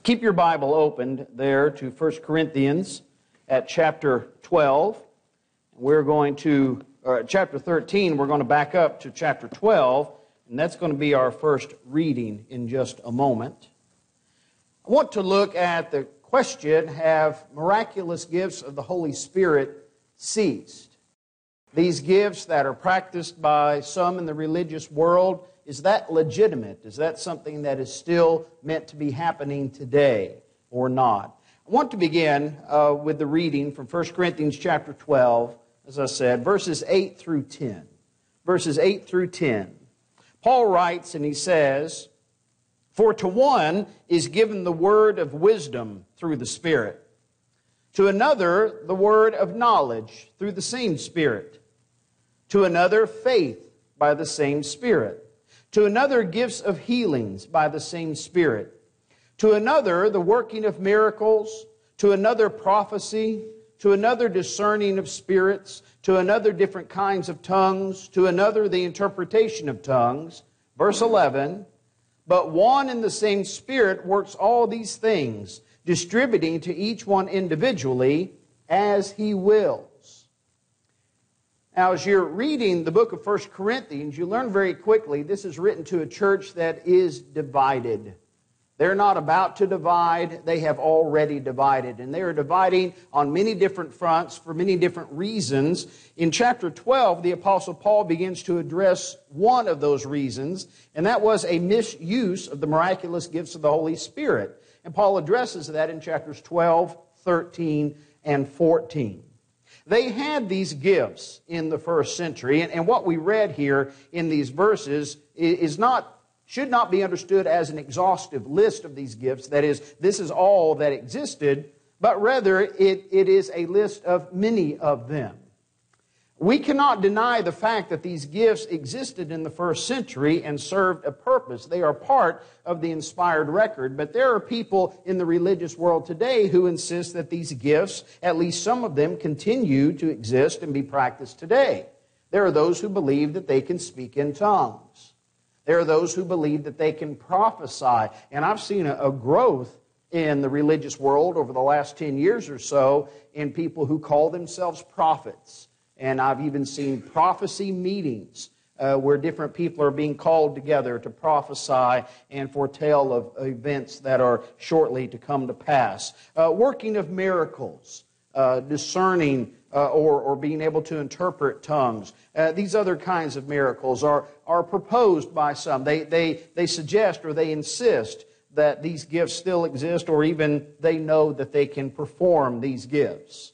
Keep your Bible opened there to 1 Corinthians at chapter 12. We're going to, chapter 13, we're going to back up to chapter 12, and that's going to be our first reading in just a moment. I want to look at the question, have miraculous gifts of the Holy Spirit ceased? These gifts that are practiced by some in the religious world, is that legitimate? Is that something that is still meant to be happening today or not? I want to begin with the reading from 1 Corinthians chapter 12, as I said, verses 8 through 10. Verses 8 through 10. Paul writes and he says, "For to one is given the word of wisdom through the Spirit, to another the word of knowledge through the same Spirit, to another faith by the same Spirit, to another gifts of healings by the same Spirit, to another the working of miracles, to another prophecy, to another discerning of spirits, to another different kinds of tongues, to another the interpretation of tongues." Verse 11, "But one and the same Spirit works all these things, distributing to each one individually as He wills." Now, as you're reading the book of 1 Corinthians, you learn very quickly this is written to a church that is divided. They're not about to divide, they have already divided. And they are dividing on many different fronts for many different reasons. In chapter 12, the Apostle Paul begins to address one of those reasons, and that was a misuse of the miraculous gifts of the Holy Spirit. And Paul addresses that in chapters 12, 13, and 14. They had these gifts in the first century, and what we read here in these verses should not be understood as an exhaustive list of these gifts. That is, this is all that existed, but rather it is a list of many of them. We cannot deny the fact that these gifts existed in the first century and served a purpose. They are part of the inspired record, but there are people in the religious world today who insist that these gifts, at least some of them, continue to exist and be practiced today. There are those who believe that they can speak in tongues. There are those who believe that they can prophesy, and I've seen a growth in the religious world over the last 10 years or so in people who call themselves prophets. And I've even seen prophecy meetings where different people are being called together to prophesy and foretell of events that are shortly to come to pass. Working of miracles, discerning or being able to interpret tongues. These other kinds of miracles are proposed by some. They suggest or they insist that these gifts still exist, or even they know that they can perform these gifts.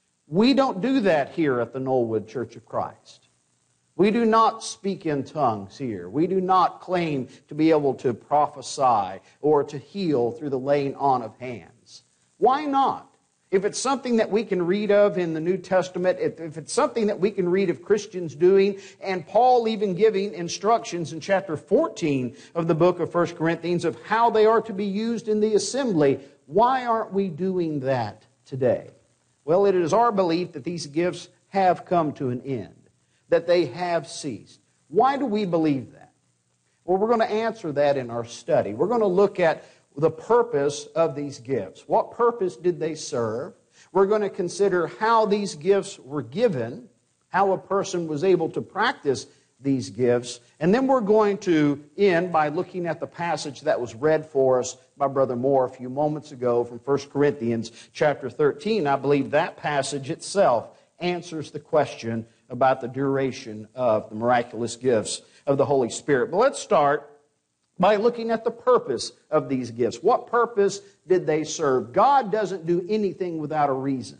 We don't do that here at the Knollwood Church of Christ. We do not speak in tongues here. We do not claim to be able to prophesy or to heal through the laying on of hands. Why not? If it's something that we can read of in the New Testament, if it's something that we can read of Christians doing, and Paul even giving instructions in chapter 14 of the book of 1 Corinthians of how they are to be used in the assembly, why aren't we doing that today? Well, it is our belief that these gifts have come to an end, that they have ceased. Why do we believe that? Well, we're going to answer that in our study. We're going to look at the purpose of these gifts. What purpose did they serve? We're going to consider how these gifts were given, how a person was able to practice these gifts, and then we're going to end by looking at the passage that was read for us by Brother Moore a few moments ago from 1 Corinthians chapter 13. I believe that passage itself answers the question about the duration of the miraculous gifts of the Holy Spirit. But let's start by looking at the purpose of these gifts. What purpose did they serve? God doesn't do anything without a reason.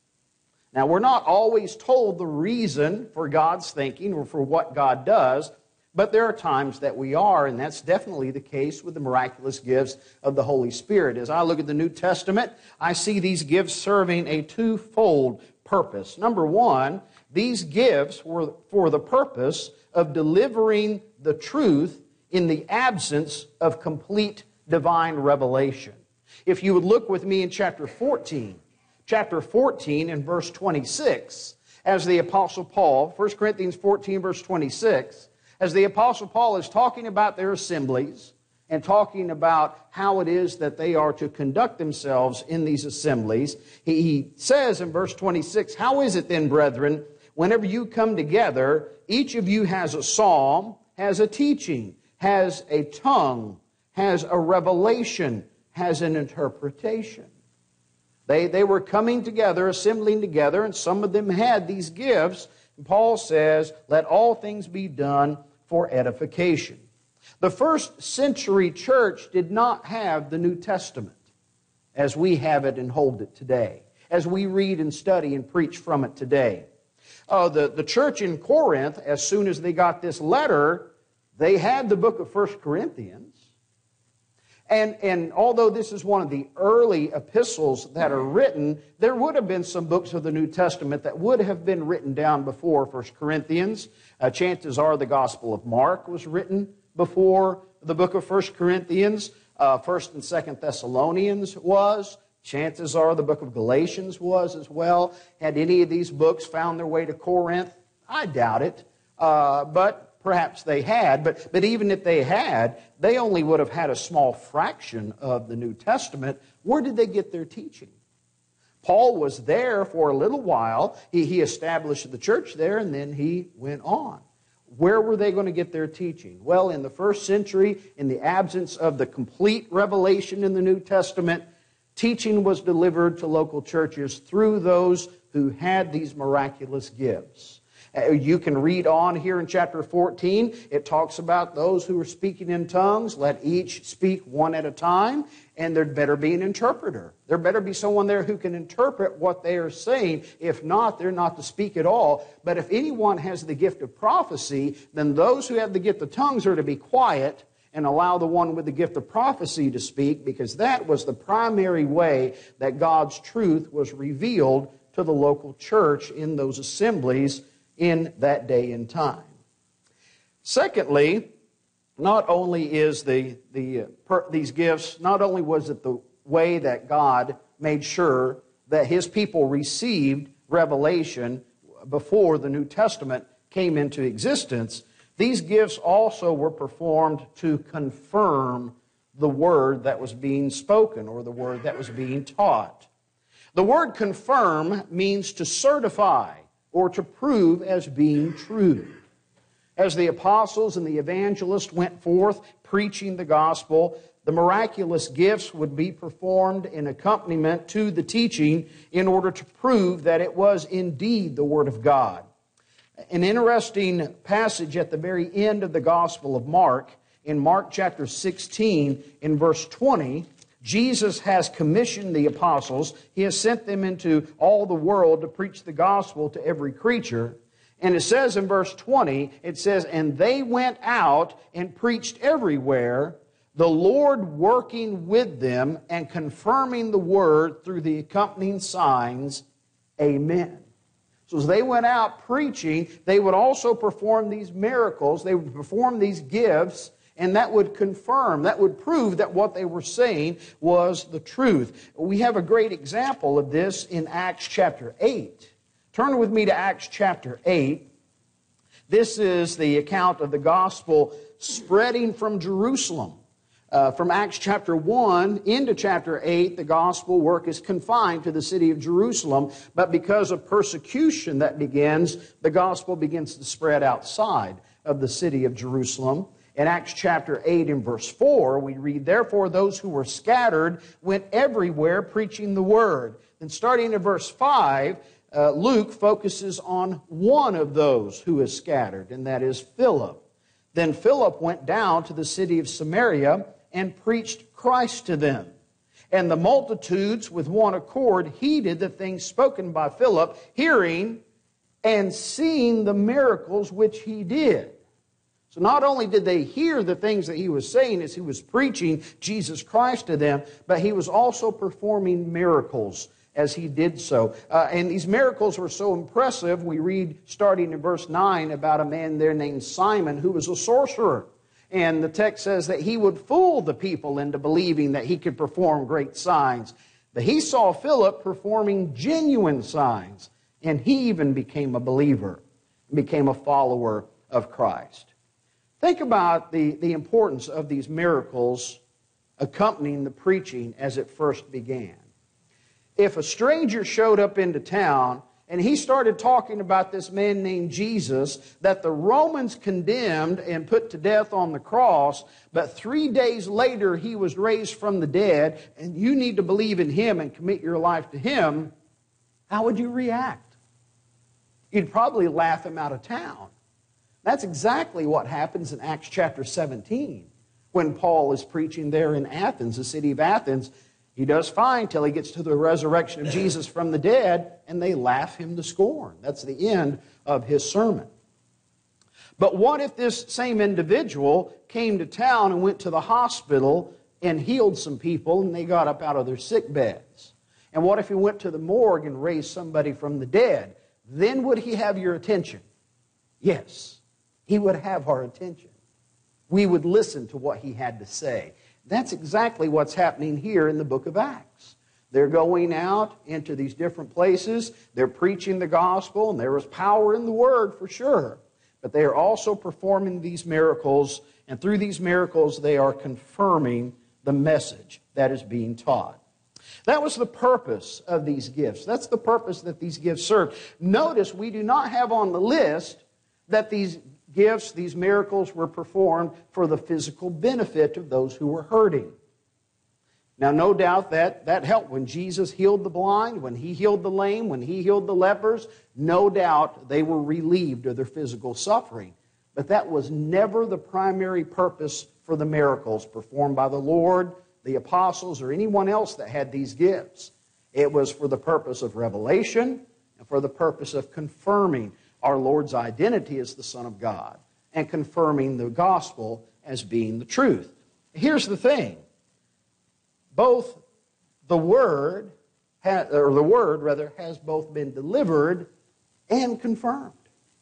Now, we're not always told the reason for God's thinking or for what God does, but there are times that we are, and that's definitely the case with the miraculous gifts of the Holy Spirit. As I look at the New Testament, I see these gifts serving a twofold purpose. Number one, these gifts were for the purpose of delivering the truth in the absence of complete divine revelation. If you would look with me in chapter 14 and verse 26, as the Apostle Paul, 1 Corinthians 14 verse 26, as the Apostle Paul is talking about their assemblies and talking about how it is that they are to conduct themselves in these assemblies. He says in verse 26, "How is it then, brethren, whenever you come together, each of you has a psalm, has a teaching, has a tongue, has a revelation, has an interpretation?" They were coming together, assembling together, and some of them had these gifts. And Paul says, "Let all things be done for edification." The first century church did not have the New Testament as we have it and hold it today, as we read and study and preach from it today. The church in Corinth, as soon as they got this letter, they had the book of 1 Corinthians. And although this is one of the early epistles that are written, there would have been some books of the New Testament that would have been written down before 1 Corinthians. Chances are the Gospel of Mark was written before the book of 1 Corinthians. 1 and 2 Thessalonians was. Chances are the book of Galatians was as well. Had any of these books found their way to Corinth? I doubt it. But perhaps they had. But even if they had, they only would have had a small fraction of the New Testament. Where did they get their teaching? Paul was there for a little while. He established the church there, and then he went on. Where were they going to get their teaching? Well, in the first century, in the absence of the complete revelation in the New Testament, teaching was delivered to local churches through those who had these miraculous gifts. You can read on here in chapter 14. It talks about those who are speaking in tongues. Let each speak one at a time. And there better be an interpreter. There better be someone there who can interpret what they are saying. If not, they're not to speak at all. But if anyone has the gift of prophecy, then those who have the gift of tongues are to be quiet and allow the one with the gift of prophecy to speak, because that was the primary way that God's truth was revealed to the local church in those assemblies in that day and time. Secondly, not only is these gifts, not only was it the way that God made sure that His people received revelation before the New Testament came into existence, these gifts also were performed to confirm the word that was being spoken or the word that was being taught. The word confirm means to certify or to prove as being true. As the apostles and the evangelists went forth preaching the gospel, the miraculous gifts would be performed in accompaniment to the teaching in order to prove that it was indeed the Word of God. An interesting passage at the very end of the Gospel of Mark, in Mark chapter 16, in verse 20, Jesus has commissioned the apostles. He has sent them into all the world to preach the gospel to every creature. And it says in verse 20, it says, "And they went out and preached everywhere, the Lord working with them and confirming the word through the accompanying signs. Amen." So as they went out preaching, they would also perform these miracles. They would perform these gifts, and that would confirm, that would prove that what they were saying was the truth. We have a great example of this in Acts chapter 8. Turn with me to Acts chapter 8. This is the account of the gospel spreading from Jerusalem. From Acts chapter 1 into chapter 8, the gospel work is confined to the city of Jerusalem, but because of persecution that begins, the gospel begins to spread outside of the city of Jerusalem. In Acts chapter 8 and verse 4, we read, "Therefore those who were scattered went everywhere preaching the word." Then starting in verse 5, Luke focuses on one of those who is scattered, and that is Philip. Then Philip went down to the city of Samaria and preached Christ to them. And the multitudes with one accord heeded the things spoken by Philip, hearing and seeing the miracles which he did. So not only did they hear the things that he was saying as he was preaching Jesus Christ to them, but he was also performing miracles as he did so. And these miracles were so impressive, we read starting in verse 9 about a man there named Simon who was a sorcerer. And the text says that he would fool the people into believing that he could perform great signs. But he saw Philip performing genuine signs, and he even became a believer, became a follower of Christ. Think about the importance of these miracles accompanying the preaching as it first began. If a stranger showed up into town and he started talking about this man named Jesus that the Romans condemned and put to death on the cross, but 3 days later he was raised from the dead, and you need to believe in him and commit your life to him, how would you react? You'd probably laugh him out of town. That's exactly what happens in Acts chapter 17 when Paul is preaching there in Athens, the city of Athens. He does fine till he gets to the resurrection of Jesus from the dead, and they laugh him to scorn. That's the end of his sermon. But what if this same individual came to town and went to the hospital and healed some people and they got up out of their sick beds? And what if he went to the morgue and raised somebody from the dead? Then would he have your attention? Yes, he would have our attention. We would listen to what he had to say. That's exactly what's happening here in the book of Acts. They're going out into these different places. They're preaching the gospel, and there was power in the word for sure. But they are also performing these miracles, and through these miracles they are confirming the message that is being taught. That was the purpose of these gifts. That's the purpose that these gifts served. Notice we do not have on the list that these gifts, these miracles were performed for the physical benefit of those who were hurting. Now, no doubt that helped. When Jesus healed the blind, when he healed the lame, when he healed the lepers, no doubt they were relieved of their physical suffering. But that was never the primary purpose for the miracles performed by the Lord, the apostles, or anyone else that had these gifts. It was for the purpose of revelation and for the purpose of confirming our Lord's identity as the Son of God and confirming the gospel as being the truth. Here's the thing. Both the word has both been delivered and confirmed.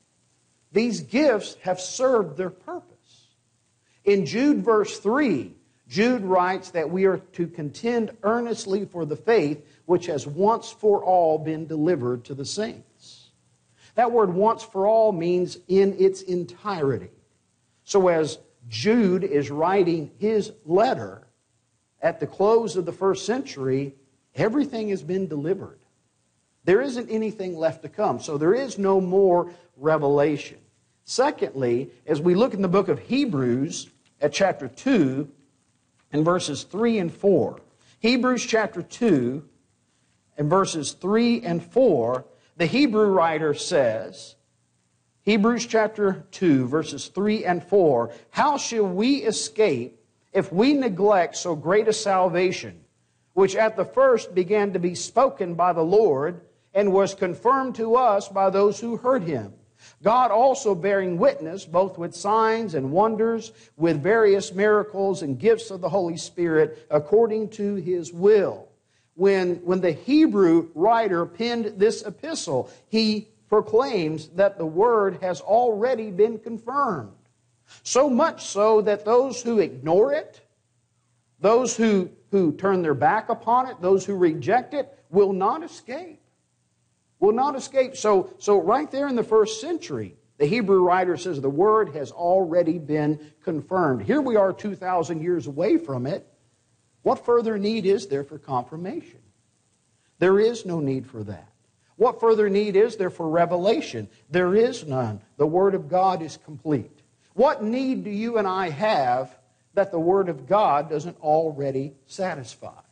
These gifts have served their purpose. In Jude verse 3, Jude writes that we are to contend earnestly for the faith which has once for all been delivered to the saints. That word once for all means in its entirety. So as Jude is writing his letter at the close of the first century, everything has been delivered. There isn't anything left to come. So there is no more revelation. Secondly, as we look in the book of Hebrews at chapter 2 and verses 3 and 4. Hebrews chapter 2 and verses 3 and 4, the Hebrew writer says, Hebrews chapter 2, verses 3 and 4, how shall we escape if we neglect so great a salvation, which at the first began to be spoken by the Lord, and was confirmed to us by those who heard him? God also bearing witness, both with signs and wonders, with various miracles and gifts of the Holy Spirit, according to his will. When the Hebrew writer penned this epistle, he proclaims that the word has already been confirmed. So much so that those who ignore it, those who turn their back upon it, those who reject it, will not escape. Will not escape. So right there in the first century, the Hebrew writer says the word has already been confirmed. Here we are 2,000 years away from it. What further need is there for confirmation? There is no need for that. What further need is there for revelation? There is none. The Word of God is complete. What need do you and I have that the Word of God doesn't already satisfy?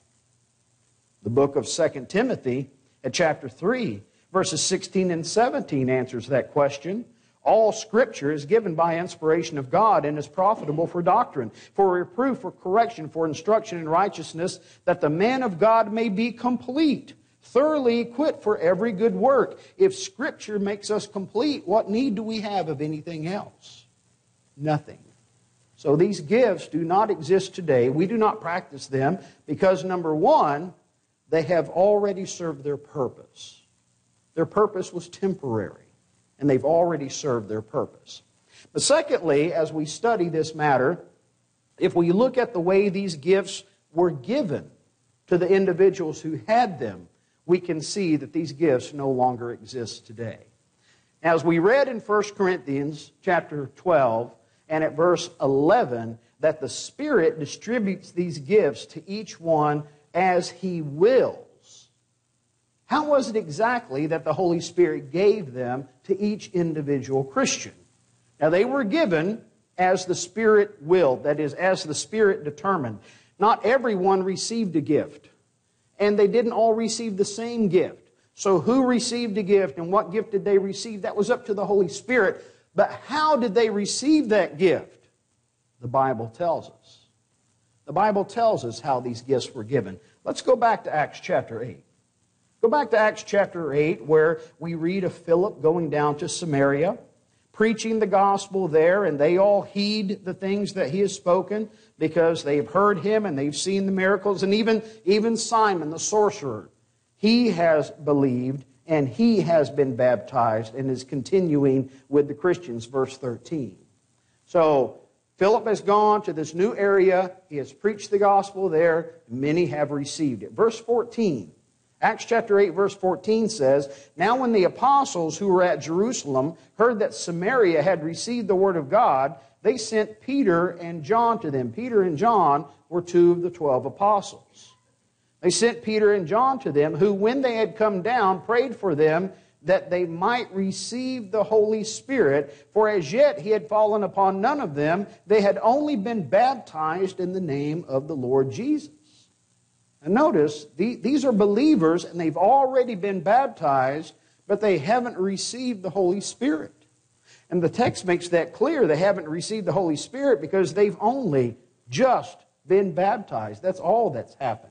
The book of 2 Timothy at chapter 3, verses 16 and 17 answers that question. All Scripture is given by inspiration of God and is profitable for doctrine, for reproof, for correction, for instruction in righteousness, that the man of God may be complete, thoroughly equipped for every good work. If Scripture makes us complete, what need do we have of anything else? Nothing. So these gifts do not exist today. We do not practice them because, number one, they have already served their purpose. Their purpose was temporary, and they've already served their purpose. But secondly, as we study this matter, if we look at the way these gifts were given to the individuals who had them, we can see that these gifts no longer exist today. As we read in 1 Corinthians chapter 12, and at verse 11 that the Spirit distributes these gifts to each one as He wills. How was it exactly that the Holy Spirit gave them to each individual Christian? Now, they were given as the Spirit willed, that is, as the Spirit determined. Not everyone received a gift, and they didn't all receive the same gift. So who received a gift and what gift did they receive? That was up to the Holy Spirit. But how did they receive that gift? The Bible tells us. The Bible tells us how these gifts were given. Let's go back to Acts chapter 8. Go back to Acts chapter 8 where we read of Philip going down to Samaria, preaching the gospel there, and they all heed the things that he has spoken because they've heard him and they've seen the miracles. And even Simon the sorcerer, he has believed and he has been baptized and is continuing with the Christians, verse 13. So Philip has gone to this new area. He has preached the gospel there. Many have received it. Verse 14. Acts chapter 8, verse 14 says, "Now when the apostles who were at Jerusalem heard that Samaria had received the word of God, they sent Peter and John to them." Peter and John were two of the 12 apostles. They sent Peter and John to them, who, when they had come down, prayed for them that they might receive the Holy Spirit. For as yet he had fallen upon none of them. They had only been baptized in the name of the Lord Jesus. And notice, these are believers and they've already been baptized, but they haven't received the Holy Spirit. And the text makes that clear. They haven't received the Holy Spirit because they've only just been baptized. That's all that's happened.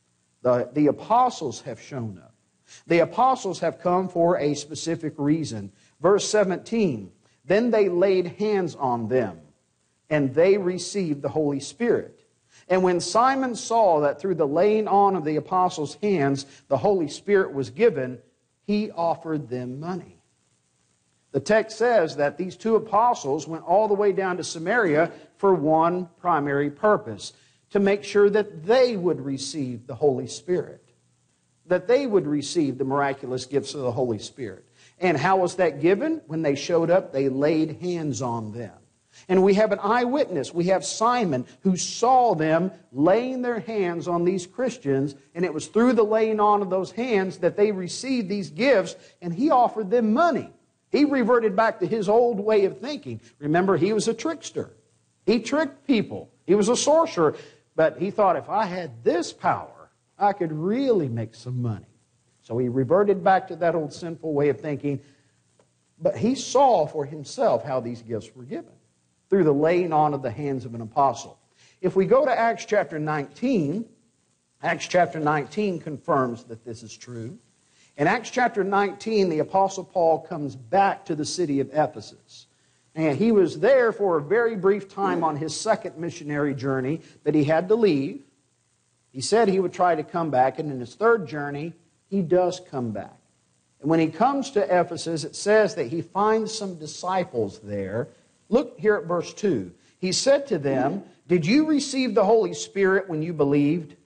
The apostles have shown up. The apostles have come for a specific reason. Verse 17, "Then they laid hands on them, and they received the Holy Spirit. And when Simon saw that through the laying on of the apostles' hands the Holy Spirit was given, he offered them money." The text says that these two apostles went all the way down to Samaria for one primary purpose, to make sure that they would receive the Holy Spirit, that they would receive the miraculous gifts of the Holy Spirit. And how was that given? When they showed up, they laid hands on them. And we have an eyewitness. We have Simon who saw them laying their hands on these Christians, and it was through the laying on of those hands that they received these gifts, and he offered them money. He reverted back to his old way of thinking. Remember, he was a trickster. He tricked people. He was a sorcerer. But he thought, if I had this power, I could really make some money. So he reverted back to that old sinful way of thinking. But he saw for himself how these gifts were given, through the laying on of the hands of an apostle. If we go to Acts chapter 19, Acts chapter 19 confirms that this is true. In Acts chapter 19, the apostle Paul comes back to the city of Ephesus. And he was there for a very brief time on his second missionary journey that he had to leave. He said he would try to come back, and in his third journey, he does come back. And when he comes to Ephesus, it says that he finds some disciples there. Look here at verse 2. He said to them, "Did you receive the Holy Spirit when you believed?"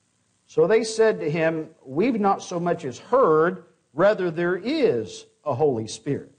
So they said to him, "We've not so much as heard, rather there is a Holy Spirit."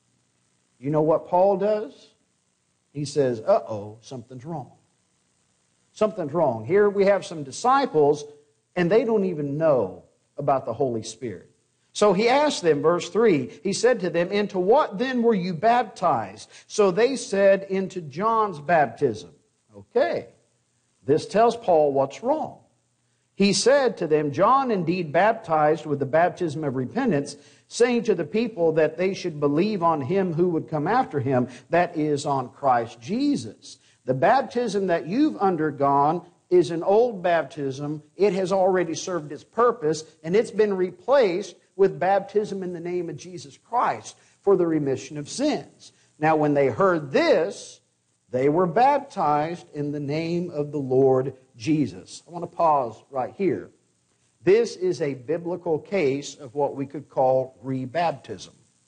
You know what Paul does? He says, uh-oh, something's wrong. Something's wrong. Here we have some disciples, and they don't even know about the Holy Spirit. So he asked them, verse 3, he said to them, "Into what then were you baptized?" So they said, "Into John's baptism." Okay, this tells Paul what's wrong. He said to them, "John indeed baptized with the baptism of repentance, saying to the people that they should believe on him who would come after him, that is, on Christ Jesus. The baptism that you've undergone is an old baptism. It has already served its purpose, and it's been replaced with baptism in the name of Jesus Christ for the remission of sins." Now, when they heard this, they were baptized in the name of the Lord Jesus. I want to pause right here. This is a biblical case of what we could call rebaptism.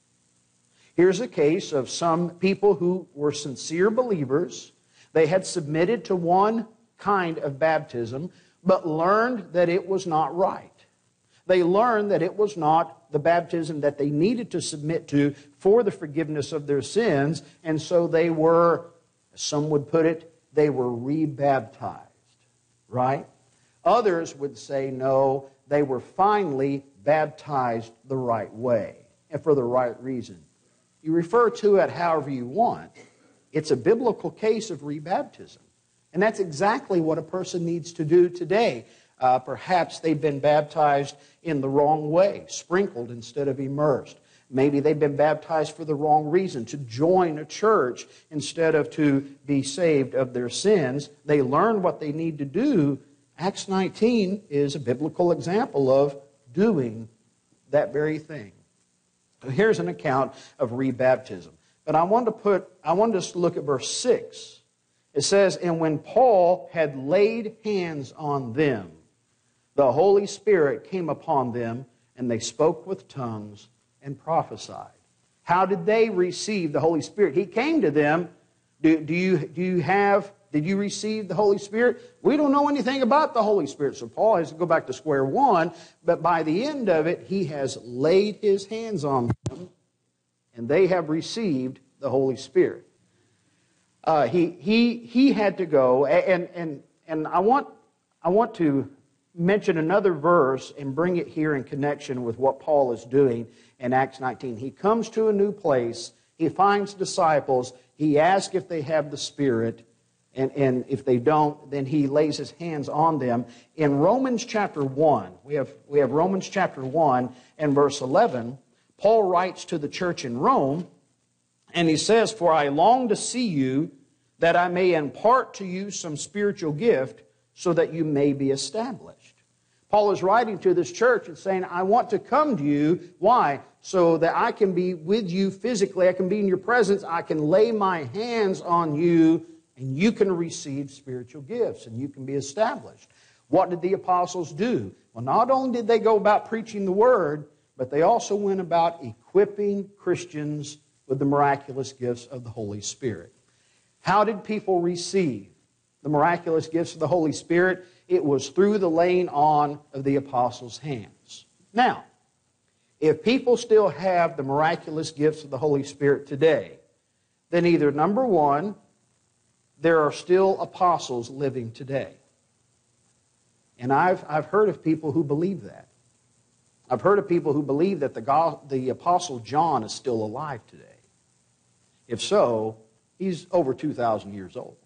Here's a case of some people who were sincere believers. They had submitted to one kind of baptism, but learned that it was not right. They learned that it was not the baptism that they needed to submit to for the forgiveness of their sins, and so they were As some would put it, they were rebaptized, right? Others would say, no, they were finally baptized the right way and for the right reason. You refer to it however you want. It's a biblical case of rebaptism. And that's exactly what a person needs to do today. Perhaps they've been baptized in the wrong way, sprinkled instead of immersed. Maybe they've been baptized for the wrong reason, to join a church instead of to be saved of their sins. They learn what they need to do. Acts 19 is a biblical example of doing that very thing. So here's an account of rebaptism. But I want us to look at verse 6. It says, "And when Paul had laid hands on them, the Holy Spirit came upon them, and they spoke with tongues and prophesied." How did they receive the Holy Spirit? He came to them. Did you receive the Holy Spirit? We don't know anything about the Holy Spirit, so Paul has to go back to square one. But by the end of it, he has laid his hands on them, and they have received the Holy Spirit. He had to go, and I want to mention another verse and bring it here in connection with what Paul is doing in Acts 19. He comes to a new place. He finds disciples. He asks if they have the Spirit. And if they don't, then he lays his hands on them. In Romans chapter 1, we have Romans chapter 1 and verse 11. Paul writes to the church in Rome, and he says, "For I long to see you, that I may impart to you some spiritual gift, so that you may be established." Paul is writing to this church and saying, I want to come to you. Why? So that I can be with you physically. I can be in your presence. I can lay my hands on you, and you can receive spiritual gifts, and you can be established. What did the apostles do? Well, not only did they go about preaching the Word, but they also went about equipping Christians with the miraculous gifts of the Holy Spirit. How did people receive the miraculous gifts of the Holy Spirit? It was through the laying on of the apostles' hands. Now, if people still have the miraculous gifts of the Holy Spirit today, then either, number one, there are still apostles living today. And I've heard of people who believe that. I've heard of people who believe that the Apostle John is still alive today. If so, he's over 2,000 years old.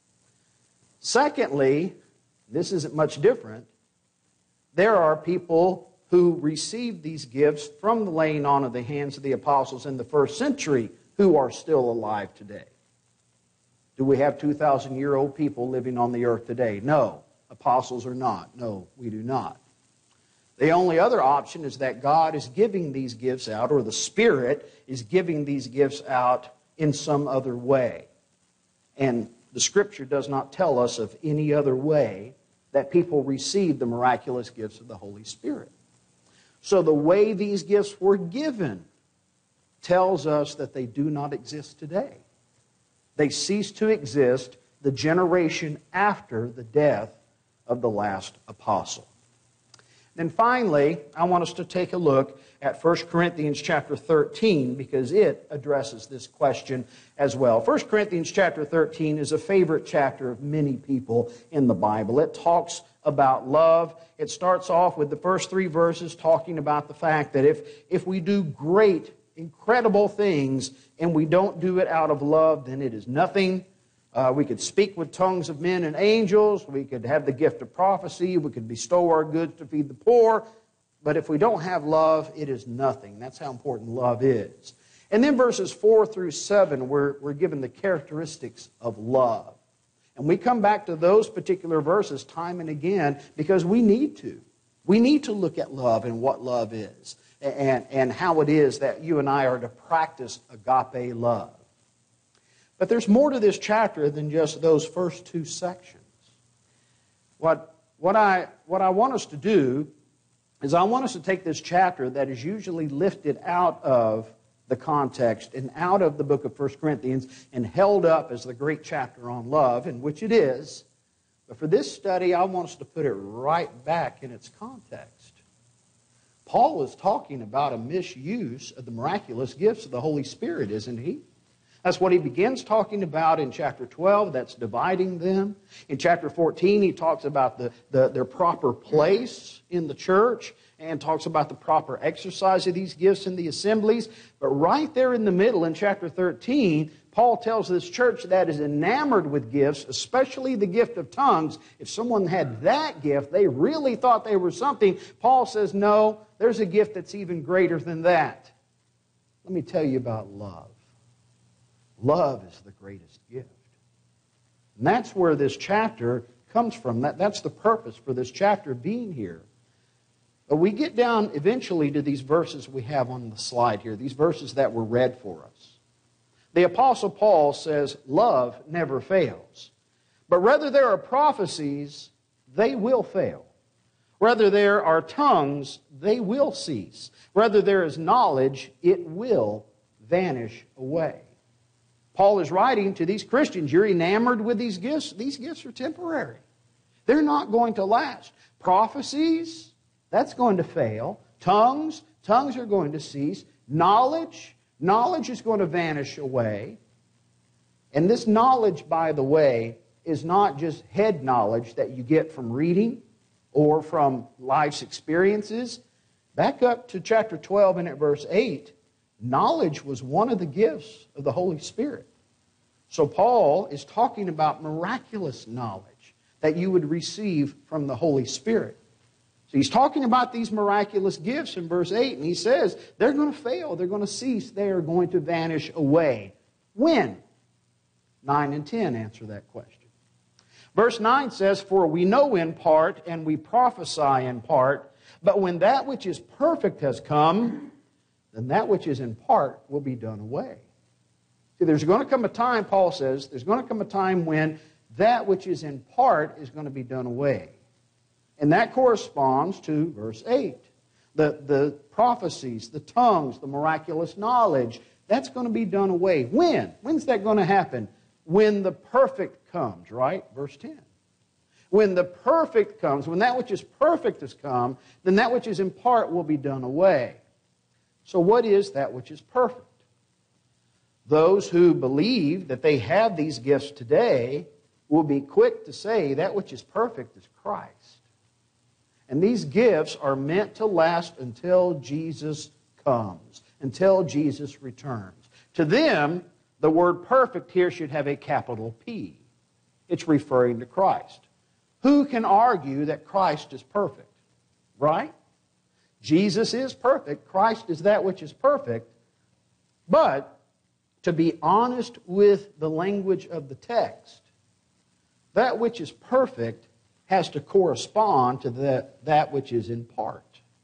Secondly, this isn't much different. There are people who received these gifts from the laying on of the hands of the apostles in the first century who are still alive today. Do we have 2,000-year-old people living on the earth today? No. Apostles are not. No, we do not. The only other option is that God is giving these gifts out, or the Spirit is giving these gifts out in some other way. And the Scripture does not tell us of any other way that people receive the miraculous gifts of the Holy Spirit. So the way these gifts were given tells us that they do not exist today. They cease to exist the generation after the death of the last apostle. Then finally, I want us to take a look at 1 Corinthians chapter 13 because it addresses this question as well. 1 Corinthians chapter 13 is a favorite chapter of many people in the Bible. It talks about love. It starts off with the first 3 verses talking about the fact that if we do great, incredible things and we don't do it out of love, then it is nothing. We could speak with tongues of men and angels. We could have the gift of prophecy. We could bestow our goods to feed the poor. But if we don't have love, it is nothing. That's how important love is. And then verses 4 through 7, we're given the characteristics of love. And we come back to those particular verses time and again because we need to. We need to look at love and what love is and how it is that you and I are to practice agape love. But there's more to this chapter than just those first 2 sections. What I want us to do is I want us to take this chapter that is usually lifted out of the context and out of the book of 1 Corinthians and held up as the great chapter on love, in which it is. But for this study, I want us to put it right back in its context. Paul is talking about a misuse of the miraculous gifts of the Holy Spirit, isn't he? That's what he begins talking about in chapter 12. That's dividing them. In chapter 14, he talks about their proper place in the church and talks about the proper exercise of these gifts in the assemblies. But right there in the middle, in chapter 13, Paul tells this church that is enamored with gifts, especially the gift of tongues. If someone had that gift, they really thought they were something. Paul says, no, there's a gift that's even greater than that. Let me tell you about love. Love is the greatest gift. And that's where this chapter comes from. That's the purpose for this chapter being here. But we get down eventually to these verses we have on the slide here, these verses that were read for us. The Apostle Paul says, love never fails. But whether there are prophecies, they will fail. Whether there are tongues, they will cease. Whether there is knowledge, it will vanish away. Paul is writing to these Christians, you're enamored with these gifts. These gifts are temporary. They're not going to last. Prophecies, that's going to fail. Tongues are going to cease. Knowledge is going to vanish away. And this knowledge, by the way, is not just head knowledge that you get from reading or from life's experiences. Back up to chapter 12 and at verse 8, knowledge was one of the gifts of the Holy Spirit. So Paul is talking about miraculous knowledge that you would receive from the Holy Spirit. So he's talking about these miraculous gifts in verse 8, and he says they're going to fail, they're going to cease, they are going to vanish away. When? 9 and 10 answer that question. Verse 9 says, for we know in part and we prophesy in part, but when that which is perfect has come, then that which is in part will be done away. See, there's going to come a time, Paul says, there's going to come a time when that which is in part is going to be done away. And that corresponds to verse 8. The prophecies, the tongues, the miraculous knowledge, that's going to be done away. When? When's that going to happen? When the perfect comes, right? Verse 10. When the perfect comes, when that which is perfect has come, then that which is in part will be done away. So what is that which is perfect? Those who believe that they have these gifts today will be quick to say that which is perfect is Christ. And these gifts are meant to last until Jesus comes, until Jesus returns. To them, the word perfect here should have a capital P. It's referring to Christ. Who can argue that Christ is perfect? Right? Jesus is perfect. Christ is that which is perfect. But to be honest with the language of the text, that which is perfect has to correspond to that which is in part.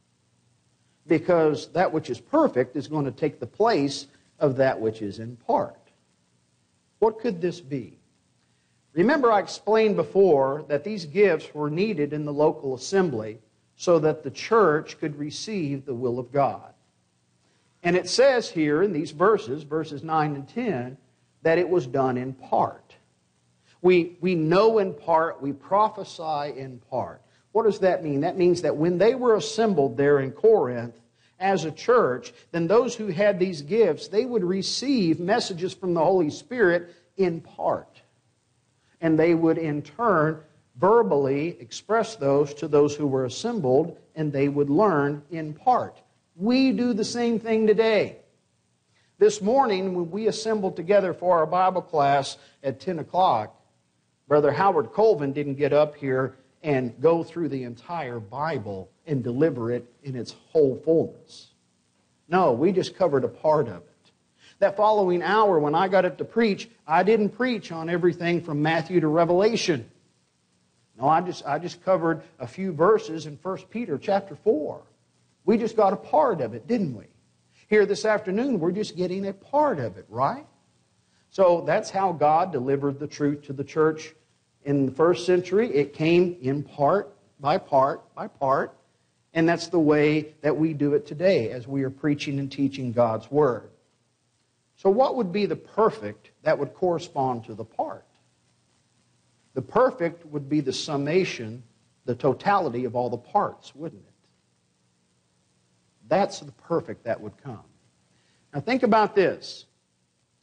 Because that which is perfect is going to take the place of that which is in part. What could this be? Remember, I explained before that these gifts were needed in the local assembly so that the church could receive the will of God. And it says here in these verses, verses 9 and 10, that it was done in part. We know in part, we prophesy in part. What does that mean? That means that when they were assembled there in Corinth as a church, then those who had these gifts, they would receive messages from the Holy Spirit in part. And they would in turn verbally express those to those who were assembled, and they would learn in part. We do the same thing today. This morning, when we assembled together for our Bible class at 10 o'clock, Brother Howard Colvin didn't get up here and go through the entire Bible and deliver it in its whole fullness. No, we just covered a part of it. That following hour, when I got up to preach, I didn't preach on everything from Matthew to Revelation. No, I just covered a few verses in 1 Peter chapter 4. We just got a part of it, didn't we? Here this afternoon, we're just getting a part of it, right? So that's how God delivered the truth to the church in the first century. It came in part, by part, by part. And that's the way that we do it today as we are preaching and teaching God's Word. So what would be the perfect that would correspond to the part? The perfect would be the summation, the totality of all the parts, wouldn't it? That's the perfect that would come. Now think about this.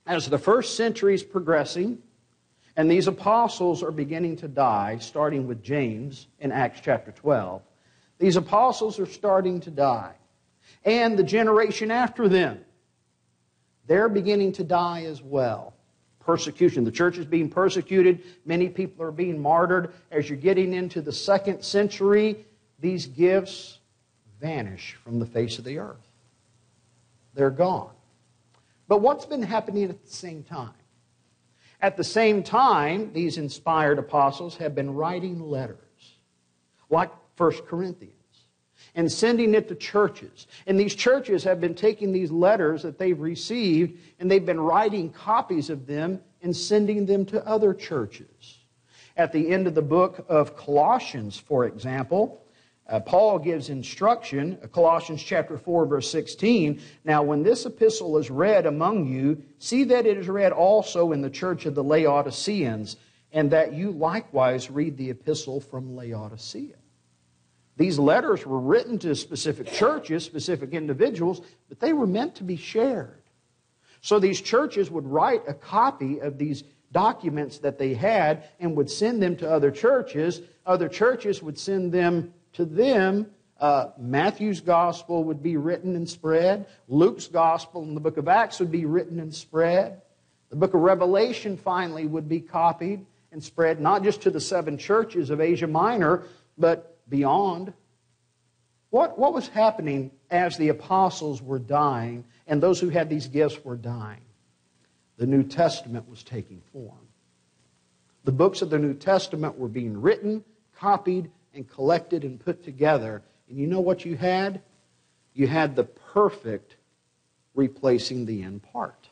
as the first century is progressing, and these apostles are beginning to die, starting with James in Acts chapter 12, these apostles are starting to die. And the generation after them, they're beginning to die as well. Persecution. The church is being persecuted. Many people are being martyred. As you're getting into the second century, these gifts vanish from the face of the earth. They're gone. But what's been happening at the same time? At the same time, these inspired apostles have been writing letters, like 1 Corinthians, and sending it to churches. And these churches have been taking these letters that they've received, and they've been writing copies of them and sending them to other churches. At the end of the book of Colossians, for example, Paul gives instruction, Colossians chapter 4, verse 16, "Now when this epistle is read among you, see that it is read also in the church of the Laodiceans, and that you likewise read the epistle from Laodicea." These letters were written to specific churches, specific individuals, but they were meant to be shared. So these churches would write a copy of these documents that they had and would send them to other churches. Other churches would send them to them. Matthew's gospel would be written and spread. Luke's gospel and the book of Acts would be written and spread. The book of Revelation finally would be copied and spread, not just to the 7 churches of Asia Minor, but beyond. What was happening as the apostles were dying and those who had these gifts were dying? The New Testament was taking form. The books of the New Testament were being written, copied, and collected and put together. And you know what you had? You had the perfect replacing the in part.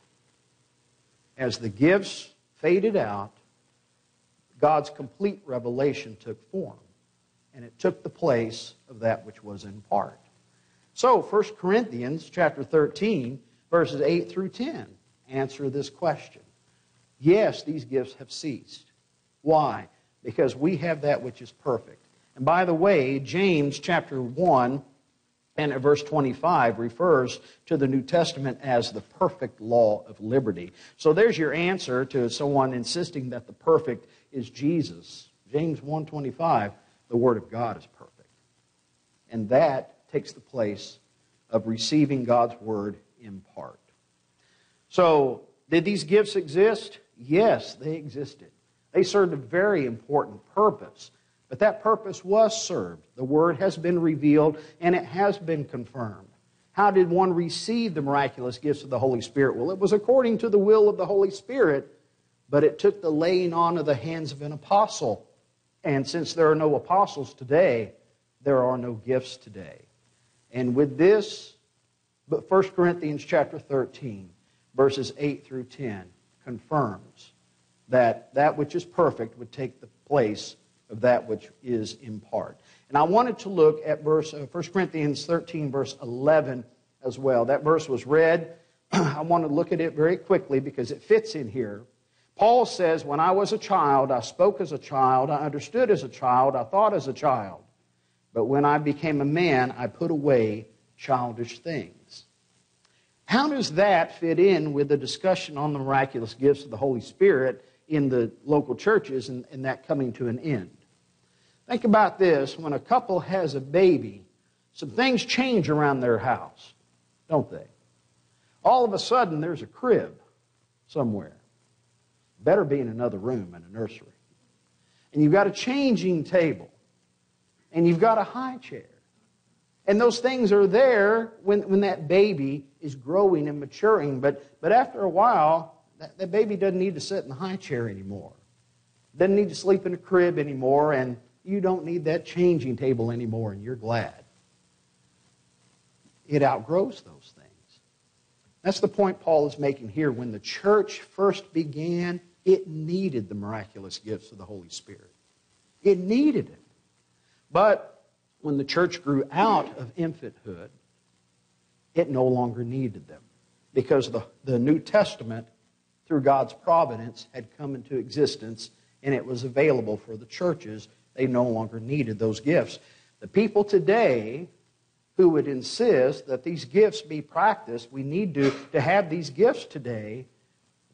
As the gifts faded out, God's complete revelation took form. And it took the place of that which was in part. So 1 Corinthians chapter 13, verses 8 through 10, answer this question. Yes, these gifts have ceased. Why? Because we have that which is perfect. And by the way, James chapter 1 and at verse 25 refers to the New Testament as the perfect law of liberty. So there's your answer to someone insisting that the perfect is Jesus. James 1:25, the Word of God is perfect. And that takes the place of receiving God's Word in part. So, did these gifts exist? Yes, they existed. They served a very important purpose. But that purpose was served. The Word has been revealed and it has been confirmed. How did one receive the miraculous gifts of the Holy Spirit? Well, it was according to the will of the Holy Spirit, but it took the laying on of the hands of an apostle. And since there are no apostles today, there are no gifts today. And with this, but 1 Corinthians chapter 13, verses 8 through 10, confirms that that which is perfect would take the place of that which is in part. And I wanted to look at 1 Corinthians 13, verse 11 as well. That verse was read. I want to look at it very quickly because it fits in here. Paul says, "When I was a child, I spoke as a child, I understood as a child, I thought as a child. But when I became a man, I put away childish things." How does that fit in with the discussion on the miraculous gifts of the Holy Spirit in the local churches and that coming to an end? Think about this. When a couple has a baby, some things change around their house, don't they? All of a sudden, there's a crib somewhere. Better be in another room in a nursery. And you've got a changing table. And you've got a high chair. And those things are there when that baby is growing and maturing. But after a while, that baby doesn't need to sit in the high chair anymore. Doesn't need to sleep in a crib anymore. And you don't need that changing table anymore. And you're glad. It outgrows those things. That's the point Paul is making here. When the church first began, it needed the miraculous gifts of the Holy Spirit. It needed it. But when the church grew out of infanthood, it no longer needed them. Because the New Testament, through God's providence, had come into existence and it was available for the churches. They no longer needed those gifts. The people today who would insist that these gifts be practiced, we need to have these gifts today,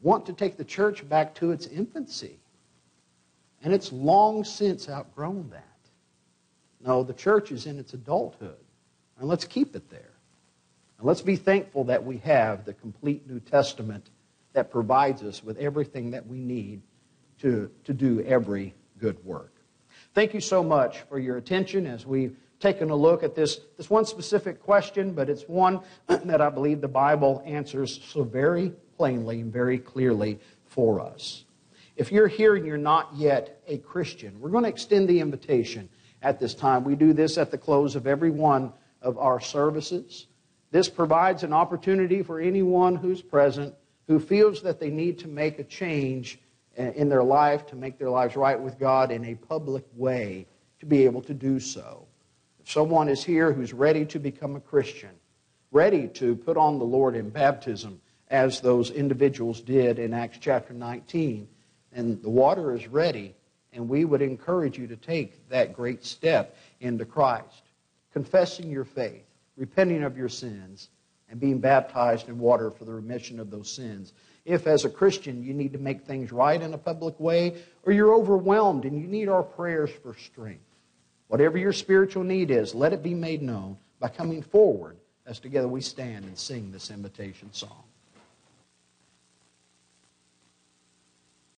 want to take the church back to its infancy. And it's long since outgrown that. No, the church is in its adulthood. And let's keep it there. And let's be thankful that we have the complete New Testament that provides us with everything that we need to do every good work. Thank you so much for your attention as we've taken a look at this one specific question, but it's one that I believe the Bible answers so very plainly and very clearly for us. If you're here and you're not yet a Christian, we're going to extend the invitation at this time. We do this at the close of every one of our services. This provides an opportunity for anyone who's present who feels that they need to make a change in their life, to make their lives right with God in a public way, to be able to do so. If someone is here who's ready to become a Christian, ready to put on the Lord in baptism, as those individuals did in Acts chapter 19, and the water is ready, and we would encourage you to take that great step into Christ, confessing your faith, repenting of your sins, and being baptized in water for the remission of those sins. If, as a Christian, you need to make things right in a public way, or you're overwhelmed and you need our prayers for strength, whatever your spiritual need is, let it be made known by coming forward as together we stand and sing this invitation song.